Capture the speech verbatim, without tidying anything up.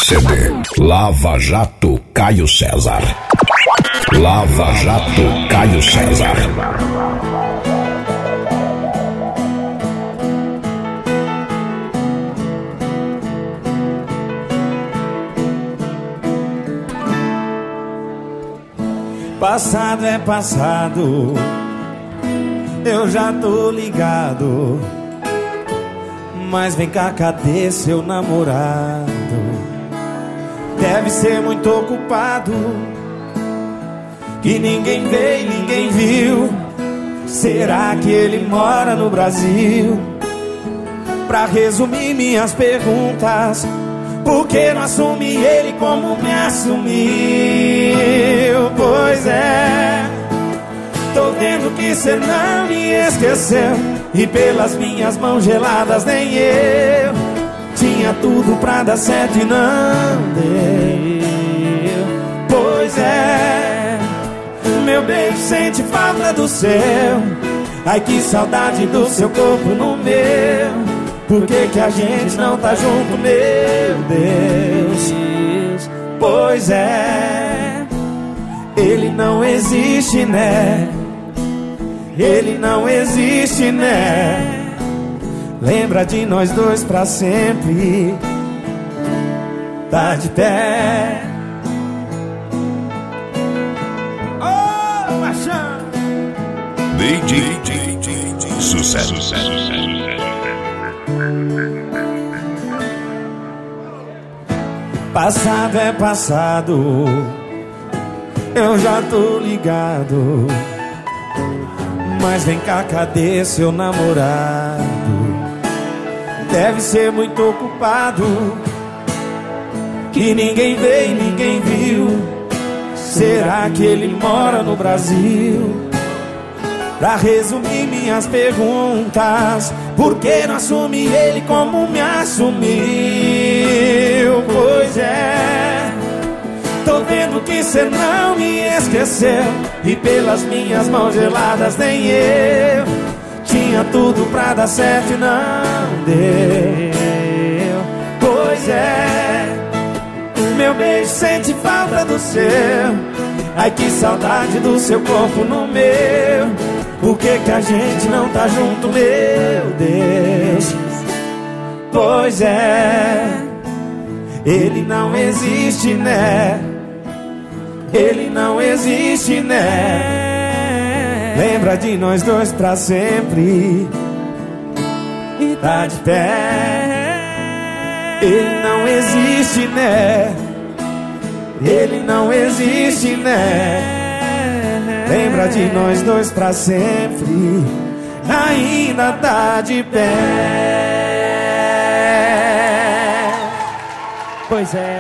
C D Lava Jato Caio César. Lava Jato Caio César. Passado é passado, eu já tô ligado. Mas vem cá, cadê seu namorado? Deve ser muito ocupado, que ninguém veio, ninguém viu. Será que ele mora no Brasil? Pra resumir minhas perguntas, por que não assume ele como me assumiu? Pois é, tô vendo que cê não me esqueceu, e pelas minhas mãos geladas nem eu tinha tudo pra dar certo e não deu. Pois é, meu beijo sente falta do seu. Ai, que saudade do seu corpo no meu. Por que que a gente não tá junto, meu Deus? Pois é, ele não existe, né? Ele não existe, né? Lembra de nós dois pra sempre. Tá de pé. Oh, paixão. D J, D J, sucesso. Passado é passado, eu já tô ligado. Mas vem cá, cadê seu namorado? Deve ser muito ocupado, que ninguém veio, ninguém viu. Será que ele mora no Brasil? Pra resumir minhas perguntas, por que não assume ele como me assumiu? Pois é, tô vendo que cê não me esqueceu, e pelas minhas mãos geladas nem eu tinha tudo pra dar certo e não deu. Pois é, meu beijo sente falta do seu. Ai, que saudade do seu corpo no meu. Por que que a gente não tá junto, meu Deus? Pois é, ele não existe, né? Ele não existe, né? Lembra de nós dois pra sempre e tá de pé. Ele não existe, né? Ele não existe, né? Lembra de nós dois pra sempre, ainda tá de pé. Pois é.